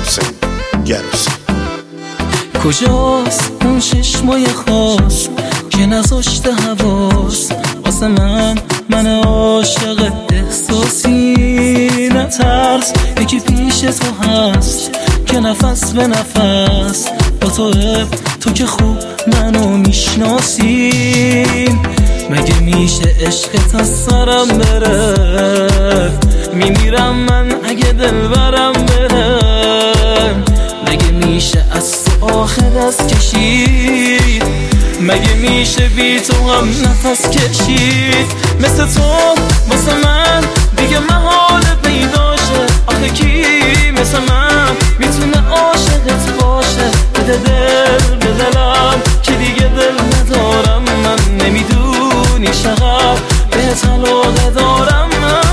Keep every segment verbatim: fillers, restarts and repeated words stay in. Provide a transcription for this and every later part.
حسین گروسی. کجاست اون چشمای خاص که نذاشته حواس واسه من من عاشق احساسی؟ نترس یکی پیش تو هست که نفس به نفس با تو تو که خوب منو میشناسی. مگه میشه عشقت از سرم بره؟ میمیرم من اگه دل برم بره. مگه میشه از تو آخه دست کشید؟ مگه میشه بی تو هم نفس کشید؟ مثل تو واسه من دیگه محال پیداشه. آخه کی مثل من میتونه عاشقت باشه؟ بده دل به دلم که دیگه دل ندارم من. نمیدونی چقدر بهت علاقه دارم من.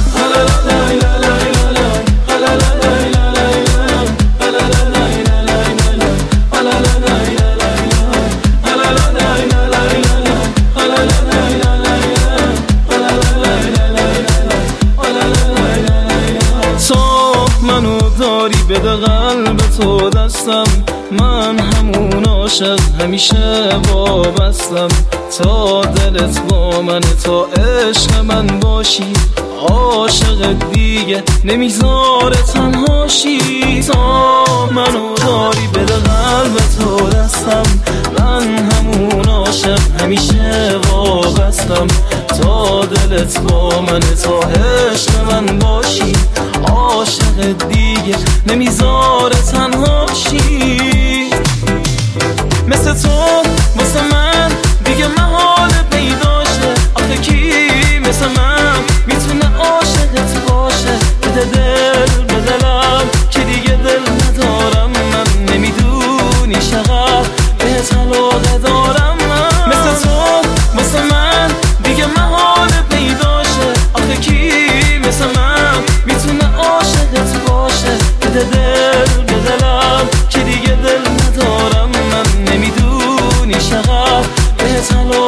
بده قلب تو دستم، من همون عاشق همیشه وابستم. تا دلت با من تا عشق من باشی، عاشق دیگه نمیذاره تنهاشی. تا منو داری بده قلب تو دستم، من همون عاشق همیشه وابستم. تا دلت با من تا عشق من باشی، عاشق دیگه نمیذاره تنهاشی. مثل تو واسه من دیگه محال پیداشه. آخه کی مثل من میتونه عاشقت باشه؟ بده دل به دلم که دیگه دل ندارم من. نمیدونی چقدر بهت علاقه دارم من. مثل تو واسه من دیگه محال پیداشه. آخه کی مثل من میتونه عاشقت باشه؟ بده دل به دلم که دیگه دل ندارم من. نمیدونی چقدر بهت علاقه